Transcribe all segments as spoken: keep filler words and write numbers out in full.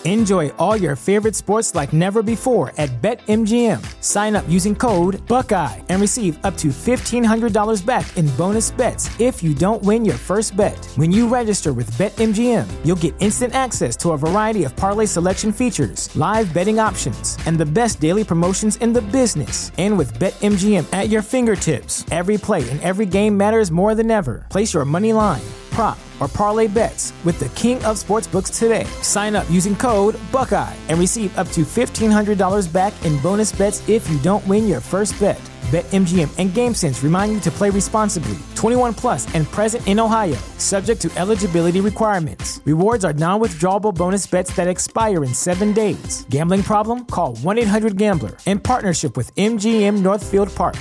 Enjoy all your favorite sports like never before at BetMGM. Sign up using code Buckeye and receive up to fifteen hundred dollars back in bonus bets if you don't win your first bet. When you register with BetMGM, you'll get instant access to a variety of parlay selection features, live betting options, and the best daily promotions in the business. And with BetMGM at your fingertips, every play and every game matters more than ever. Place your money line, prop, or parlay bets with the king of sportsbooks today. Sign up using code Buckeye and receive up to fifteen hundred dollars back in bonus bets if you don't win your first bet. BetMGM and GameSense remind you to play responsibly. twenty-one plus and present in Ohio, subject to eligibility requirements. Rewards are non-withdrawable bonus bets that expire in seven days. Gambling problem? Call one eight hundred gambler in partnership with M G M Northfield Park.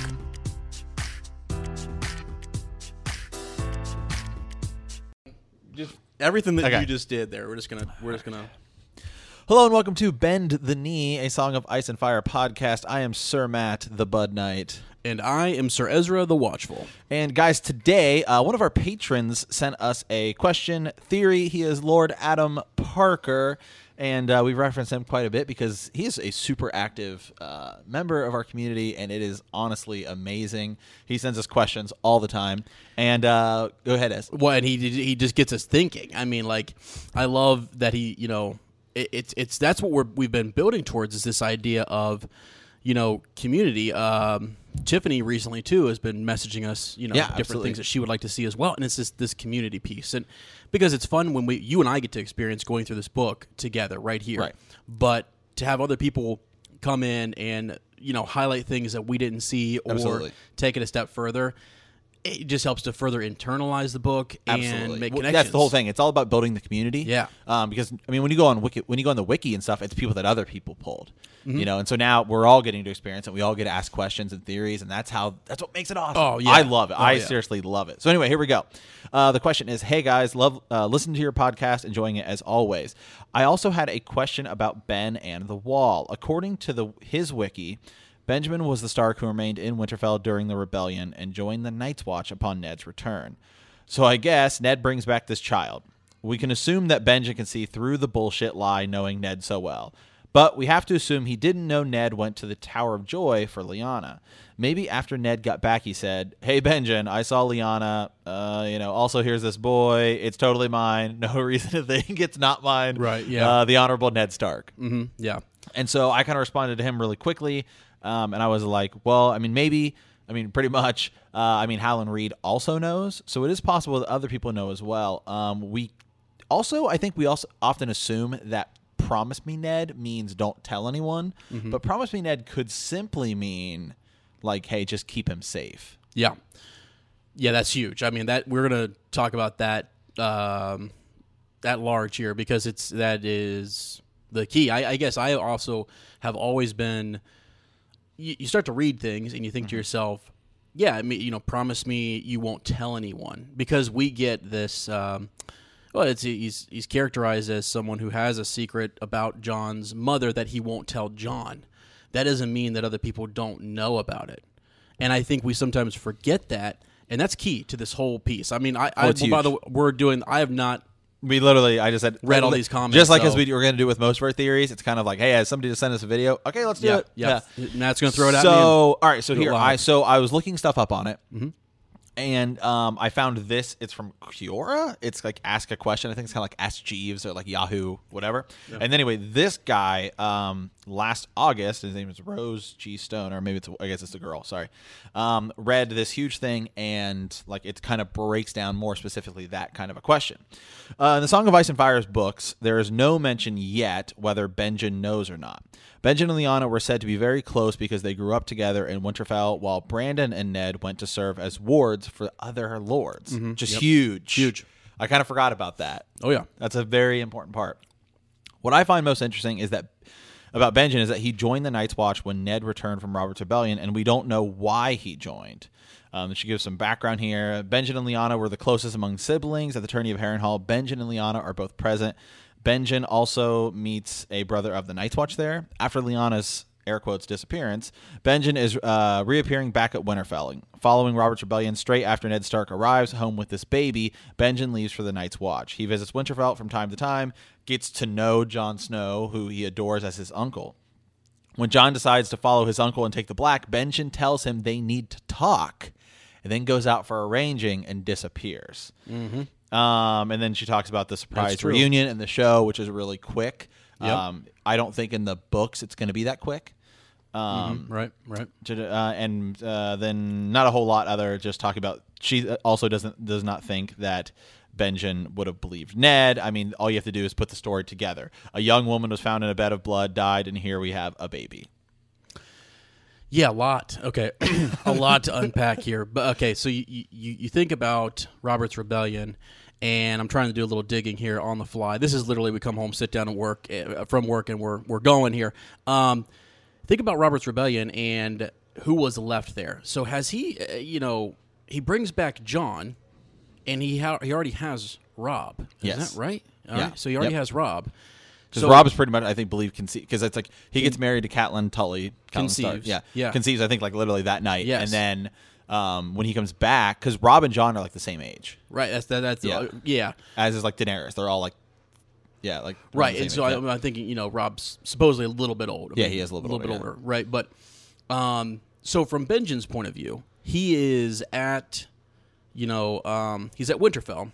Just everything that Okay. you just did there. We're just gonna. We're just gonna. Hello and welcome to Bend the Knee, a Song of Ice and Fire podcast. I am Sir Matt, the Bud Knight. And I am Sir Ezra the Watchful. And guys, today, uh, one of our patrons sent us a question, theory. He is Lord Adam Parker, and uh, we reference him quite a bit because he is a super active uh, member of our community, and it is honestly amazing. He sends us questions all the time. And uh, go ahead, Ez. Well, and he he just gets us thinking. I mean, like, I love that he, you know, it, it's it's that's what we're we've been building towards is this idea of, you know, community. Um, Tiffany recently too has been messaging us, you know, Yeah, different absolutely. things that she would like to see as well, and it's this this community piece, and because it's fun when we you and I get to experience going through this book together right here, Right. But to have other people come in and you know highlight things that we didn't see or Absolutely. take it a step further, it just helps to further internalize the book Absolutely. and make Well, connections. that's the whole thing. It's all about building the community. Yeah. Um, because I mean, when you go on Wiki, when you go on the wiki and stuff, it's people that other people pulled. Mm-hmm. You know, and so now we're all getting to experience it. We all get to ask questions and theories, and that's how that's what makes it awesome. Oh, yeah. I love it. Oh, I yeah. seriously love it. So anyway, here we go. Uh, the question is, hey guys, love uh, listen to your podcast, enjoying it as always. I also had a question about Ben and the Wall. According to the his wiki, Benjamin was the Stark who remained in Winterfell during the rebellion and joined the Night's Watch upon Ned's return. So I guess Ned brings back this child. We can assume that Benjamin can see through the bullshit lie knowing Ned so well. But we have to assume he didn't know Ned went to the Tower of Joy for Lyanna. Maybe after Ned got back, he said, hey, Benjen, I saw Lyanna. Uh, you know, also here's this boy. It's totally mine. No reason to think it's not mine. Right, yeah. Uh, the Honorable Ned Stark. Mm-hmm. Yeah. And so I kind of responded to him really quickly. Um, and I was like, well, I mean, maybe, I mean, pretty much. Uh, I mean, Howland Reed also knows. So it is possible that other people know as well. Um, we also, I think we also often assume that promise me Ned means don't tell anyone. Mm-hmm. But promise me Ned could simply mean like, hey, just keep him safe. Yeah. Yeah, that's huge. I mean, that we're going to talk about that um, at large here because it's that is the key. I, I guess I also have always been you, you start to read things and you think mm-hmm. to yourself, yeah, I mean, you know, promise me you won't tell anyone because we get this um, well, it's he's he's characterized as someone who has a secret about Jon's mother that he won't tell Jon. That doesn't mean that other people don't know about it. And I think we sometimes forget that, and that's key to this whole piece. I mean, I, Oh, I it's well, by huge. the way, we're doing, I have not We literally, I just said, read all these comments. Just like so. as we were going to do with most of our theories, it's kind of like, hey, has somebody just sent us a video? Okay, let's do yeah, it. yeah, Matt's going to throw it at so, me. and all right, so do it here, live. I so I was looking stuff up on it, Mm-hmm. and um, I found this. It's from Quora. It's like Ask a Question. I think it's kind of like Ask Jeeves or like Yahoo, whatever. Yeah. And anyway, this guy, um, last August, his name is Rose G. Stone, or maybe it's, I guess it's a girl, sorry, um, read this huge thing, and like it kind of breaks down more specifically that kind of a question. Uh, in the Song of Ice and Fire's books, there is no mention yet whether Benjen knows or not. Benjen and Lyanna were said to be very close because they grew up together in Winterfell, while Brandon and Ned went to serve as wards for other lords. Mm-hmm. Just Yep. huge. Huge. I kind of forgot about that. Oh, yeah. That's a very important part. What I find most interesting is that about Benjen is that he joined the Night's Watch when Ned returned from Robert's Rebellion, and we don't know why he joined. Um, she gives some background here. Benjen and Lyanna were the closest among siblings at the tourney of Harrenhal. Benjen and Lyanna are both present. Benjen also meets a brother of the Night's Watch there. After Lyanna's air quotes, disappearance, Benjen is uh, reappearing back at Winterfell. Following Robert's rebellion, straight after Ned Stark arrives home with this baby, Benjen leaves for the Night's Watch. He visits Winterfell from time to time, gets to know Jon Snow, who he adores as his uncle. When Jon decides to follow his uncle and take the Black, Benjen tells him they need to talk, and then goes out for arranging and disappears. Mm-hmm. Um, and then she talks about the surprise reunion in the show, which is really quick. Yep. Um, I don't think in the books it's going to be that quick. Um, mm-hmm. Right, right. To, uh, and uh, then not a whole lot other. Just talking about she also doesn't does not think that Benjen would have believed Ned. I mean, all you have to do is put the story together. A young woman was found in a bed of blood, died, and here we have a baby. Yeah, a lot. Okay, a lot to unpack here. But okay, so you, you you think about Robert's Rebellion, and I'm trying to do a little digging here on the fly. This is literally we come home, sit down, and work uh, from work, and we're we're going here. Um, think about Robert's Rebellion and who was left there. So has he? Uh, you know, he brings back Jon, and he ha- he already has Robb. Is Yes. that right? All Yeah. right, so he already Yep. has Robb. Because So- Rob is pretty much, I think, believe conceive because it's like he gets married to Catelyn Tully. Catelyn Stark. Conceives. Yeah, Yeah. conceives. I think like literally that night, Yes. and then um, when he comes back, because Rob and Jon are like the same age Right. That's that, that's Yeah. uh, yeah. as is like Daenerys. They're all like, yeah, like around Right, the and same so age. I, Yeah. I'm thinking, you know, Rob's supposedly a little bit older. Yeah, he is a little bit older, older, right? But um, so from Benjen's point of view, he is at, you know, um, he's at Winterfell,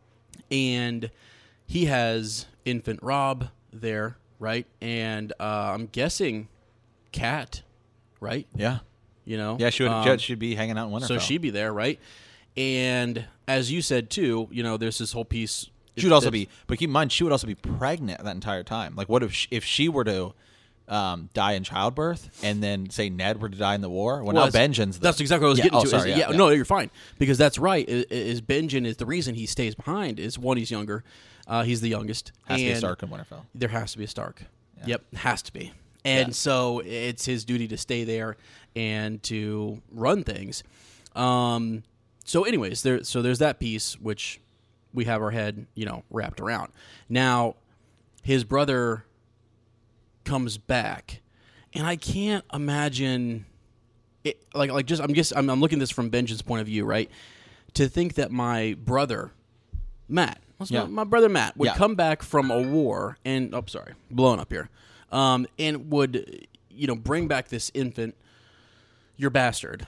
and he has infant Robb there, right? And uh, I'm guessing Cat, right? yeah, You know, yeah. She would Um, Judge should be hanging out in Winterfell. so she'd be there, right? And as you said too, you know, there's this whole piece. She would also that's- be, but keep in mind, she would also be pregnant that entire time. Like, what if she, if she were to um, die in childbirth, and then say Ned were to die in the war? Well, Well, now that's- Benjen's. The, That's exactly what I was Yeah, getting oh, to. Sorry, is, yeah, yeah. no, you're fine because that's right. Is, is Benjen is the reason he stays behind? Is one, he's younger, uh, he's the youngest, Has to be a and Stark in Winterfell. there has to be a Stark. Yep, has to be, and Yeah. so it's his duty to stay there and to run things. Um, so, anyways, there. So there's that piece which we have our head, you know, wrapped around. Now, his brother comes back, and I can't imagine it. Like, like just I'm just I'm, I'm looking at this from Benjen's point of view, right? To think that my brother Matt, let's Yeah. my, my brother Matt would Yeah. come back from a war and oh, sorry, blowing up here, um, and would you know bring back this infant, your bastard,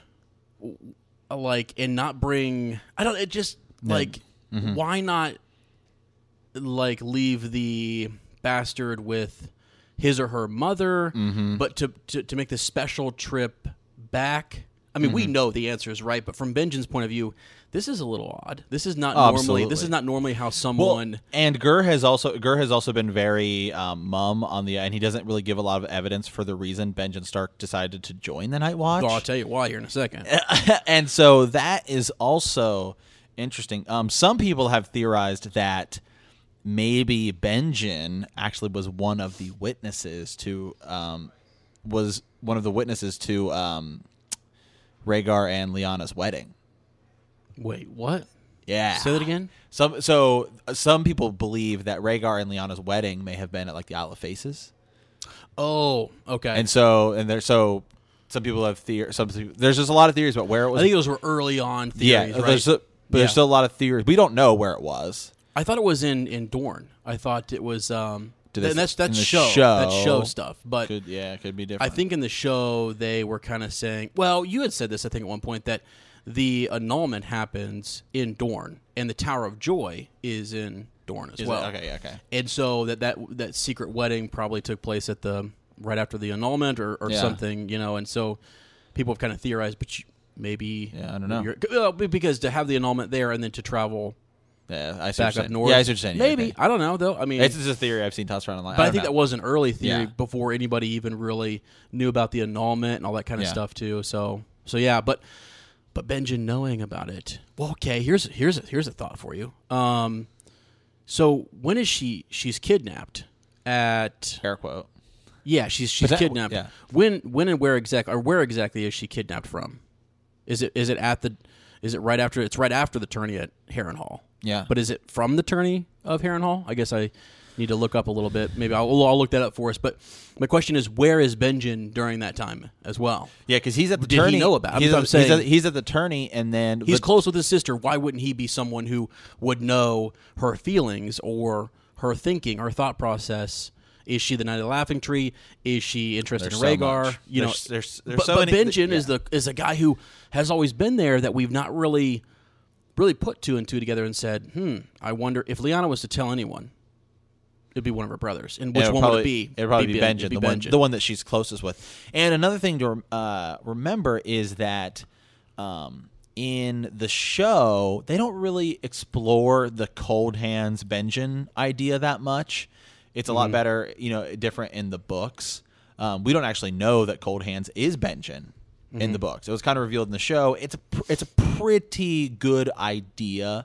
like, and not bring. I don't. It just like Mm-hmm. why not like leave the bastard with his or her mother, Mm-hmm. but to, to to make this special trip back. I mean, we Mm-hmm. know the answer is right, but from Benjen's point of view, this is a little odd. This is not Oh, normally. absolutely. This is not normally how Well, someone. and Gur has also Gur has also been very um, mum on the, and he doesn't really give a lot of evidence for the reason Benjen Stark decided to join the Night Watch. Oh, I'll tell you why here in a second. And so that is also interesting. Um, some people have theorized that maybe Benjen actually was one of the witnesses to um, was one of the witnesses to um, Rhaegar and Lyanna's wedding. Wait, what? Yeah. Say that again. Some so uh, some people believe that Rhaegar and Lyanna's wedding may have been at like the Isle of Faces, Oh, okay. and so and there so some people have theory. Some there's just a lot of theories about where it was. I think those were early on yeah, theories. right? there's a, but Yeah. there's still a lot of theories. We don't know where it was. I thought it was in, in Dorne. I thought it was. Um, Did th- they- that's that's in the show, show, That's show stuff. But Could yeah, it could be I different. think in the show they were kind of saying. Well, you had said this. I think at one point that the annulment happens in Dorne, and the Tower of Joy is in Dorne as Is it? well. Okay, yeah, okay. And so that, that that secret wedding probably took place at the right after the annulment or, or Yeah. something, you know. And so people have kind of theorized, but you, maybe Yeah, I don't know. you're- well, because to have the annulment there and then to travel Yeah, I see what back you're up saying. north, Yeah, I see what you're saying. Yeah, maybe okay. I don't know though. I mean, It's just a theory I've seen tossed around online. but I, don't think know. that was an early theory Yeah. before anybody even really knew about the annulment and all that kind of Yeah. stuff too. So so yeah, but but Benjen knowing about it. Well, okay, here's here's a, here's a thought for you. Um, so when is she? She's kidnapped at air quote. yeah, she's she's that- kidnapped. yeah. When when and where exactly or where exactly is she kidnapped from? Is it is it at the is it right after it's right after the tourney at Harrenhal? Yeah. But is it from the tourney of Harrenhal? I guess I need to look up a little bit. Maybe I'll, I'll look that up for us. But my question is, where is Benjen during that time as well? Yeah, because he's at the Did tourney. he know about it? He's, I'm at, saying. he's, at, he's at the tourney, and then He's the, close with his sister. Why wouldn't he be someone who would know her feelings or her thinking, her thought process? Is she the Knight of the Laughing Tree? Is she interested There's in so Rhaegar? much. You There's- know, there's- there's but, so but many- Benjen yeah. is the is a guy who has always been there that we've not really, really put two and two together and said, hmm, I wonder if Lyanna was to tell anyone, it'd be one of her brothers. And which it'd one probably, would it be? It'd probably be, Ben- Benjen, it'd be the one, Benjen. the one that she's closest with. And another thing to uh, remember is that um, in the show, they don't really explore the cold hands Benjen idea that much. It's a Mm-hmm. lot better, you know, different in the books. Um, we don't actually know that Cold Hands is Benjen Mm-hmm. in the books. It was kind of revealed in the show. It's a pr- it's a pretty good idea,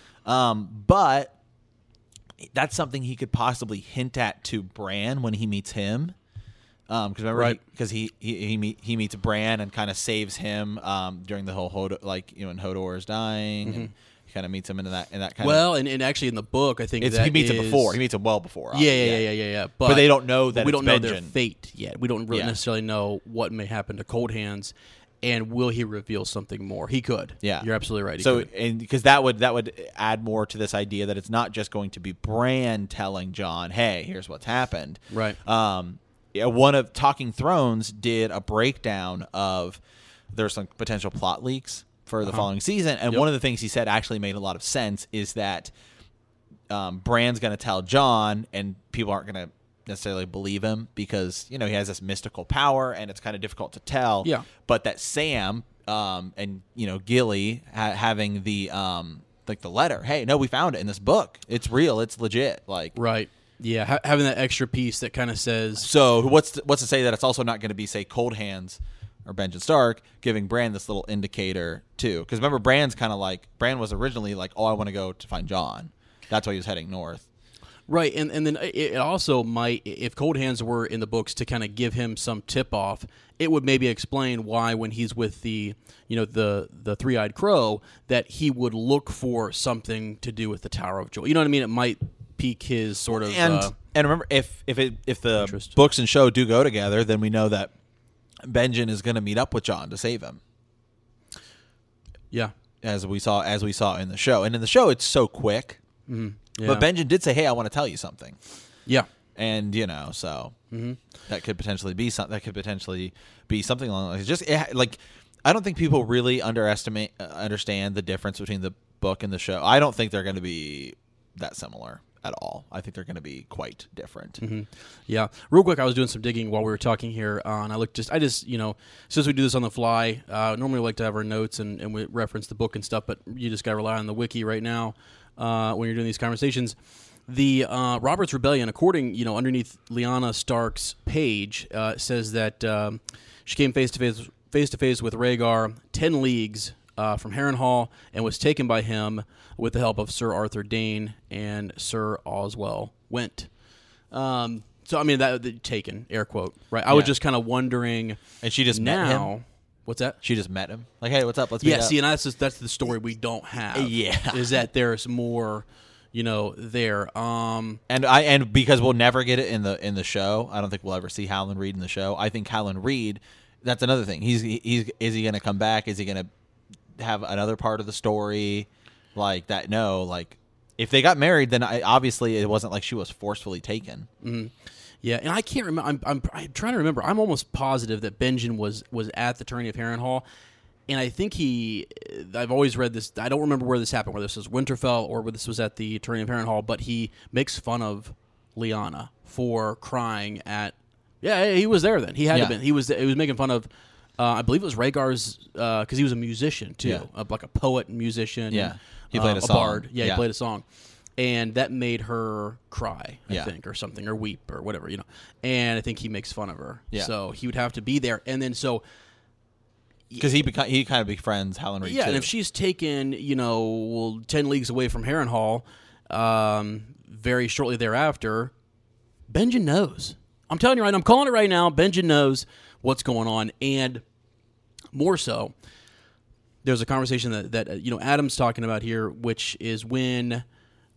um, but that's something he could possibly hint at to Bran when he meets him. Because remember, Right. because he he he, meet, he meets Bran and kind of saves him um, during the whole Hodor, like you know, when Hodor is dying, and he kind of meets him in that in that kind of. Well, and, and actually in the book, I think It's, that he meets is- him before. He meets him well before. Yeah, yeah, yeah, yeah, yeah, yeah. But, But they don't know that we it's don't know their Benjen. fate yet. We don't really Yeah. necessarily know what may happen to Cold Hands, and will he reveal something more? He could. Yeah, you're absolutely right. He so, could. and because that would that would add more to this idea that it's not just going to be Bran telling Jon, "Hey, here's what's happened." Right. Um, yeah, one of Talking Thrones did a breakdown of there's some potential plot leaks for the following season, and Yep. one of the things he said actually made a lot of sense is that um, Bran's going to tell Jon, and people aren't going to necessarily believe him because you know he has this mystical power, and it's kind of difficult to tell. Yeah. But that Sam um, and you know Gilly ha- having the um, like the letter, hey, no, we found it in this book. It's real. It's legit. Like Right. Yeah, ha- having that extra piece that kind of says, so. What's to, what's to say that it's also not going to be say Cold Hands or Benjen Stark giving Bran this little indicator too? Because remember, Bran's kind of like Bran was originally like, oh, I want to go to find Jon. That's why he was heading north. right, and and then it it also might, if Cold Hands were in the books to kind of give him some tip off, it would maybe explain why when he's with the you know the the three eyed crow that he would look for something to do with the Tower of Joy. You know what I mean? It might pique his sort of And uh, and remember, if if it if the interest. books and show do go together, then we know that Benjen is going to meet up with Jon to save him, yeah. as we saw as we saw in the show. And in the show, it's so quick. Yeah. But Benjen did say, "Hey, I want to tell you something," yeah. and you know, so Mm-hmm. that could potentially be something. That could potentially be something along like just it, like I don't think people really underestimate uh, understand the difference between the book and the show. I don't think they're going to be that similar at all. I think they're going to be quite different. Mm-hmm. Yeah. Real quick, I was doing some digging while we were talking here, uh, and I looked just, I just, you know, since we do this on the fly, uh, normally we like to have our notes and, and we reference the book and stuff, but you just got to rely on the wiki right now uh, when you're doing these conversations. The uh, Robert's Rebellion, according, you know, underneath Lyanna Stark's page, uh, says that um, she came face to face face to face with Rhaegar ten leagues uh, from Harrenhal and was taken by him with the help of Sir Arthur Dayne and Sir Oswell Went. Um, so I mean that, that taken air quote right. I was Yeah. just kind of wondering. And she just now, met him. What's that? She just met him. Like, hey, what's up? Let's meet Yeah, up. see, and that's just, that's the story we don't have. Yeah. is that there's more, you know, there. Um, And I and because we'll never get it in the in the show. I don't think we'll ever see Howland Reed in the show. I think Howland Reed. That's another thing. He's he's is he going to come back? Is he going to have another part of the story like that? No, like if they got married, then I, obviously it wasn't like she was forcefully taken. Yeah, and I can't remember. I'm, I'm, I'm trying to remember. I'm almost positive that Benjen was was at the tourney of Harrenhal, and I think he. I've always read this. I don't remember where this happened, whether this was Winterfell or whether this was at the tourney of Harrenhal. But he makes fun of Lyanna for crying at. Yeah, he was there then. He had Yeah. to been. He was. He was making fun of. Uh, I believe it was Rhaegar's because he was a musician too, Yeah. uh, like a poet and musician. Yeah. and, He played uh, a song. bard. Yeah, Yeah. he played a song. And that made her cry, I Yeah. think, or something, or weep, or whatever, you know. And I think he makes fun of her. Yeah. So he would have to be there. And then so, Because he beca- he kind of befriends Howland Reed yeah, too. and if she's taken, you know, well, ten leagues away from Harrenhal, um, very shortly thereafter, Benjen knows. I'm telling you right now, I'm calling it right now. Benjen knows what's going on. And more so, there's a conversation that, that uh, you know, Adam's talking about here, which is when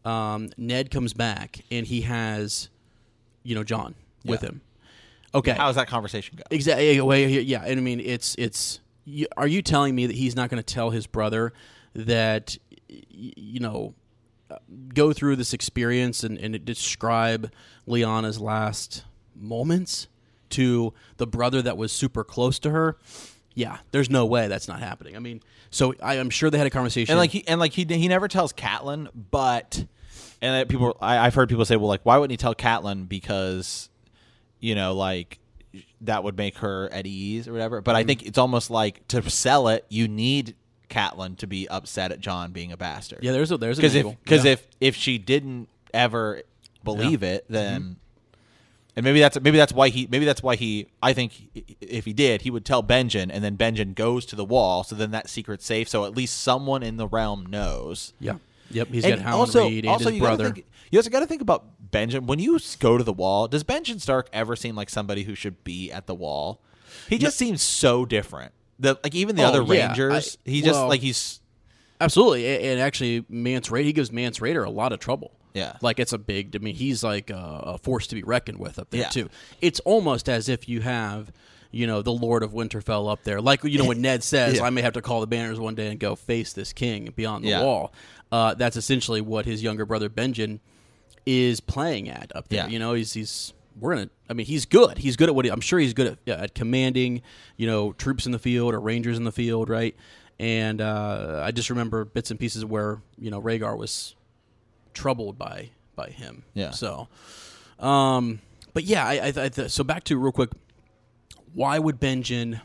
um, Ned comes back and he has, you know, Jon with Yeah. him. Okay, How does that conversation go? exactly. Yeah, and I mean, it's it's. You, are you telling me that he's not going to tell his brother that, you know, go through this experience and, and describe Lyanna's last moments to the brother that was super close to her? Yeah, there's no way that's not happening. I mean, so I, I'm sure they had a conversation. And like he and like he he never tells Catelyn, but and that people I, I've heard people say, well, like why wouldn't he tell Catelyn because, you know, like that would make her at ease or whatever. But mm-hmm. I think it's almost like to sell it, you need Catelyn to be upset at Jon being a bastard. Yeah, there's a there's a because if because yeah. if if she didn't ever believe yeah. it, then. Mm-hmm. And maybe that's maybe that's why he maybe that's why he I think if he did he would tell Benjen and then Benjen goes to the wall so then that secret's safe so at least someone in the realm knows. Yeah. Yep. He's And got Hound also, Reed and also his you brother. Gotta think, you also got to think about Benjen when you go to the wall. Does Benjen Stark ever seem like somebody who should be at the wall? He just no. seems so different. The like even the oh, other yeah. Rangers, I, he just well, like he's absolutely and actually Mance Rayder he gives Mance Rayder a lot of trouble. Yeah. Like, it's a big, I mean, he's like a, a force to be reckoned with up there, yeah. too. It's almost as if you have, you know, the Lord of Winterfell up there. Like, you know, when Ned says, yeah. I may have to call the banners one day and go face this king beyond the yeah. wall. Uh, that's essentially what his younger brother Benjen is playing at up there. Yeah. You know, he's, he's, we're going to, I mean, he's good. He's good at what he, I'm sure he's good at, yeah, at commanding, you know, troops in the field or rangers in the field, right? And uh, I just remember bits and pieces where, you know, Rhaegar was troubled by by him. Yeah. So, um, but yeah, I, I, I so back to real quick, why would Benjen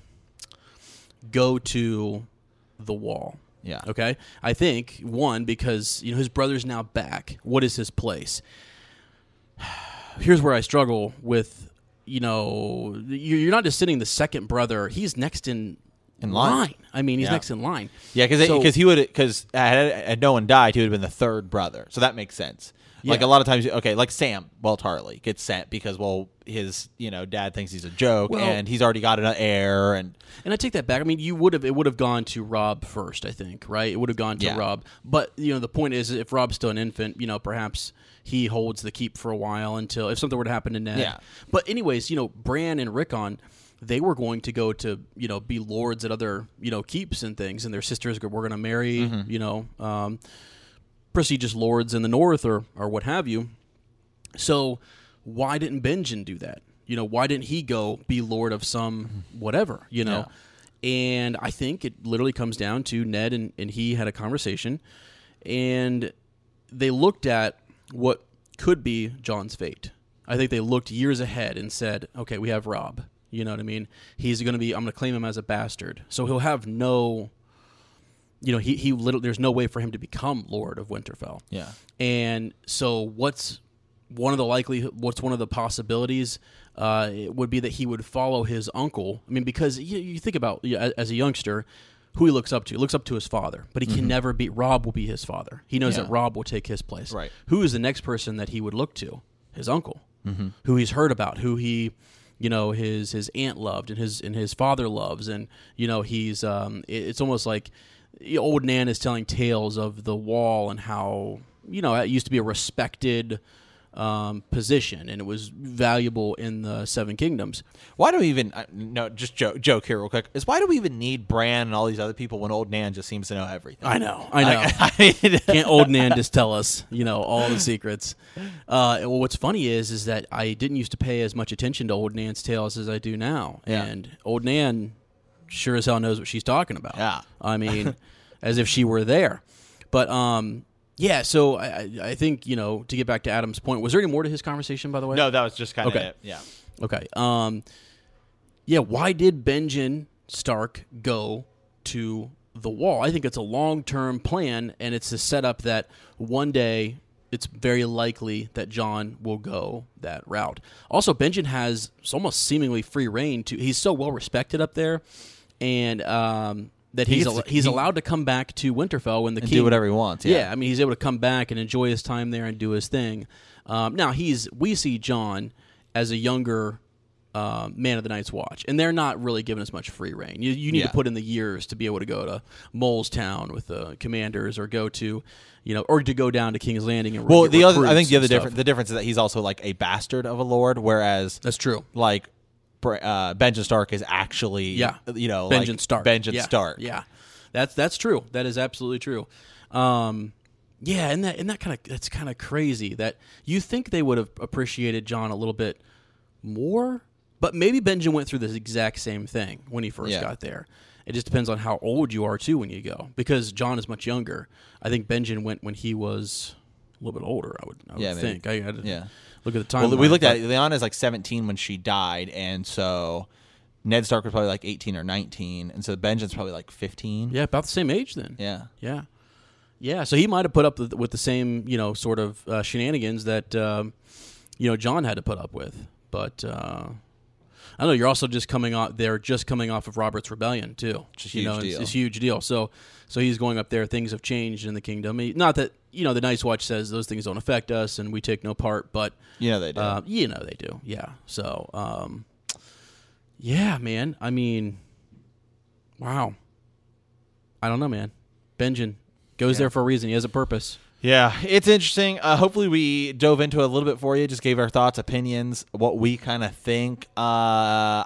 go to the wall? Yeah. Okay. I think one, because, you know, his brother's now back. What is his place? Here's where I struggle with, you know, you're not just sitting the second brother. He's next in In line. line. I mean, he's Yeah. next in line. Yeah, because So- he would because had, had no one died, he would have been the third brother. So that makes sense. Like Yeah. a lot of times, okay, like Sam, well, Tarly gets sent because well, his you know dad thinks he's a joke, Well- and he's already got an heir, and And I take that back. I mean, you would have it would have gone to Robb first, I think, right? It would have gone to Yeah. Robb. But, you know, the point is if Robb's still an infant, you know, perhaps he holds the keep for a while until if something were to happen to Ned. Yeah. But anyways, you know, Bran and Rickon, they were going to go to, you know, be lords at other, you know, keeps and things, and their sisters were going to marry, Mm-hmm. you know, um, prestigious lords in the north or or what have you. So why didn't Benjen do that? You know, why didn't he go be lord of some whatever, you know? And I think it literally comes down to Ned and, and he had a conversation, and they looked at what could be Jon's fate. I think they looked years ahead and said, okay, we have Robb. You know what I mean? He's going to be, I'm going to claim him as a bastard. So he'll have no, you know, he, he literally, there's no way for him to become Lord of Winterfell. yeah, And so what's one of the likely, what's one of the possibilities uh, it would be that he would follow his uncle. I mean, because you, you think about, you know, as a youngster, who he looks up to. He looks up to his father, but he can mm-hmm. never be, Robb will be his father. He knows Yeah. that Robb will take his place. Right. Who is the next person that he would look to? His uncle, mm-hmm. who he's heard about, who he, you know, his his aunt loved and his and his father loves, and you know he's um, it, it's almost like old Nan is telling tales of the Wall and how, you know, it used to be a respected um, position and it was valuable in the Seven Kingdoms. Why do we even uh, no just joke joke here real quick is why do we even need Bran and all these other people when old Nan just seems to know everything? I know, I know. I, I mean, Can't old Nan just tell us, you know, all the secrets? Uh, well, what's funny is, is that I didn't used to pay as much attention to old Nan's tales as I do now, Yeah. and old Nan sure as hell knows what she's talking about. Yeah. I mean, as if she were there. But um, yeah. So I, I think, you know, to get back to Adam's point, was there any more to his conversation, by the way? no, that was just kind of Okay. it. Yeah. Okay. Um, yeah, why did Benjen Stark go to the Wall? I think it's a long-term plan, and it's a setup that one day it's very likely that Jon will go that route. Also, Benjen has almost seemingly free reign to. He's so well respected up there, and um, that He he's gets al- to- he's he- allowed to come back to Winterfell when the And king do whatever he wants. Yeah. yeah, I mean, he's able to come back and enjoy his time there and do his thing. Um, now, he's we see Jon as a younger um, Man of the Night's Watch, and they're not really giving us much free reign. You, you need Yeah. to put in the years to be able to go to Molestown with the Commanders, or go to, you know, or to go down to King's Landing and Well, get the other I think recruits the other and stuff. difference the difference is that he's also like a bastard of a lord, whereas That's true. like uh, Benjen Stark is actually Yeah, you know Benjen like Stark. Benjen yeah. Stark. Yeah, that's that's true. That is absolutely true. Um, yeah, and that and that kind of that's kind of crazy that you think they would have appreciated Jon a little bit more, but maybe Benjen went through this exact same thing when he first Yeah. got there. It just depends on how old you are too when you go, because Jon is much younger. I think Benjen went when he was a little bit older. I would, I would Yeah, maybe. think. I had to Yeah. look at the time. Well, we looked at it. Lyanna's like seventeen when she died, and so Ned Stark was probably like eighteen or nineteen, and so Benjen's probably like fifteen. Yeah, about the same age then. Yeah. Yeah. Yeah, so he might have put up with, with the same, you know, sort of uh, shenanigans that, um, you know, Jon had to put up with. But, uh, I don't know, you're also just coming off, they're just coming off of Robert's Rebellion, too. It's a you huge know, deal. It's, it's a huge deal. So so he's going up there, things have changed in the kingdom. I mean, not that, you know, the Night's Watch says those things don't affect us and we take no part, but... You know they do. Uh, you know they do, yeah. So, um, yeah, man, I mean, wow. I don't know, man. Benjen goes there for a reason. He has a purpose. Yeah, it's interesting. Uh, hopefully, we dove into it a little bit for you. Just gave our thoughts, opinions, what we kind of think. Uh,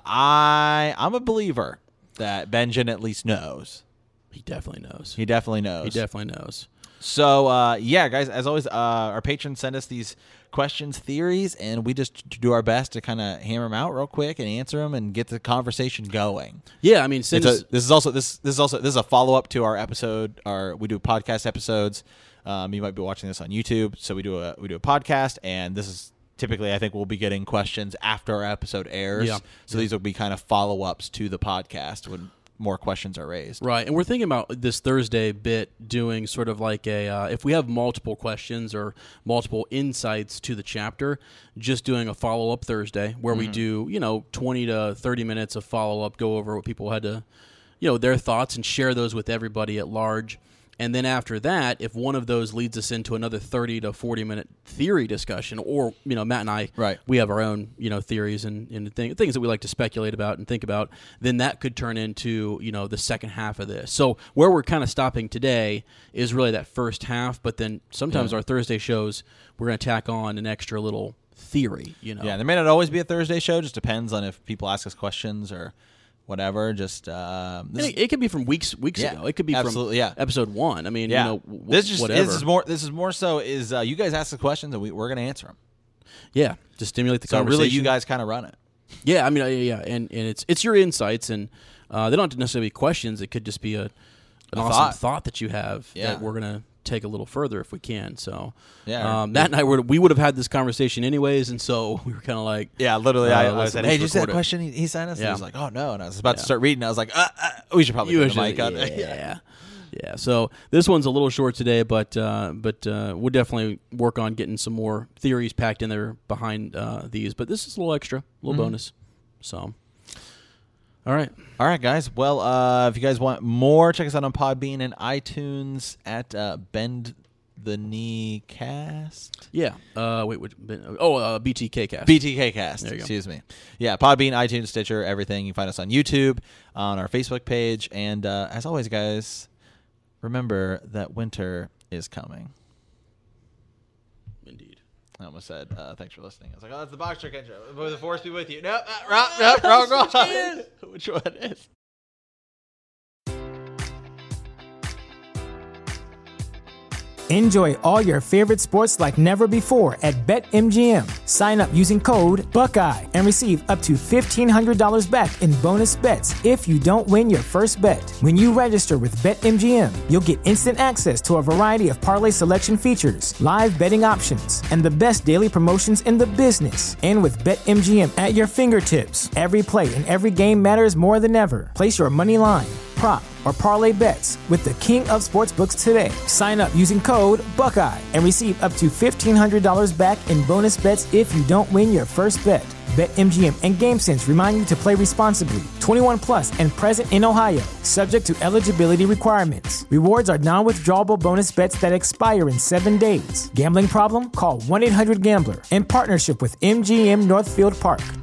I I'm a believer that Benjen at least knows. He definitely knows. He definitely knows. He definitely knows. So, uh, yeah, guys, as always, uh, our patrons send us these questions, theories, and we just do our best to kind of hammer them out real quick and answer them and get the conversation going. Yeah, I mean, since It's a, this is also this this is also this is a follow up to our episode. Our we do podcast episodes. Um, you might be watching this on YouTube, so we do a we do a podcast, and this is typically I think we'll be getting questions after our episode airs. Yeah. So these will be kind of follow ups to the podcast when more questions are raised. right, and we're thinking about this Thursday bit doing sort of like a uh, if we have multiple questions or multiple insights to the chapter, just doing a follow up Thursday where mm-hmm. we do you know twenty to thirty minutes of follow up, go over what people had to, you know, their thoughts and share those with everybody at large. And then after that, if one of those leads us into another thirty to forty minute theory discussion, or, you know, Matt and I, right. we have our own, you know, theories and, and thing, things that we like to speculate about and think about, then that could turn into, you know, the second half of this. So where we're kind of stopping today is really that first half, but then sometimes Yeah. our Thursday shows, we're going to tack on an extra little theory, you know. Yeah, there may not always be a Thursday show. Just depends on if people ask us questions or whatever. Just um, this it, it could be from weeks weeks Yeah, ago. It could be absolutely, from yeah. episode one. I mean, yeah. you know, w- this just whatever. this is more. This is more so is uh, you guys ask the questions and we, we're going to answer them. Yeah, to stimulate the So conversation. really, you guys kind of run it. Yeah, I mean, uh, yeah, and, and it's it's your insights, and uh, they don't have to necessarily be questions. It could just be a an A awesome thought. thought. that you have Yeah. that we're gonna take a little further if we can. So, Yeah. um, Matt and I were we would have had this conversation anyways, and so we were kind of like, Yeah, literally. Uh, I, I let's said, at "Hey, least did you see that record it." question he, he sent us?" And Yeah. he was like, "Oh no!" And I was about to Yeah. start reading. I was like, uh, uh, "We should probably You put the should- mic on." yeah, there. yeah, yeah. So this one's a little short today, but uh, but uh, we'll definitely work on getting some more theories packed in there behind uh, these. But this is a little extra, a little Mm-hmm. bonus. So, all right. All right, guys. Well, uh, if you guys want more, check us out on Podbean and iTunes at uh, Bend the Knee Cast. Yeah. Uh, wait. Which, oh, uh, B T K cast. B T K Cast. There you go. Excuse me. Yeah, Podbean, iTunes, Stitcher, everything. You can find us on YouTube, on our Facebook page, and uh, as always, guys, remember that winter is coming. Indeed. I almost said, uh, thanks for listening. I was like, oh, that's the box trick intro. May the force be with you. Nope, uh, wrong, nope, wrong, wrong. Which one is? Enjoy all your favorite sports like never before at BetMGM. Sign up using code Buckeye and receive up to fifteen hundred dollars back in bonus bets if you don't win your first bet. When you register with BetMGM, you'll get instant access to a variety of parlay selection features, live betting options, and the best daily promotions in the business. And with BetMGM at your fingertips, every play and every game matters more than ever. Place your money line, prop, or parlay bets with the king of sportsbooks today. Sign up using code Buckeye and receive up to fifteen hundred dollars back in bonus bets if you don't win your first bet. BetMGM and GameSense remind you to play responsibly. twenty-one plus and present in Ohio, subject to eligibility requirements. Rewards are non-withdrawable bonus bets that expire in seven days. Gambling problem? Call one eight hundred gambler in partnership with M G M Northfield Park.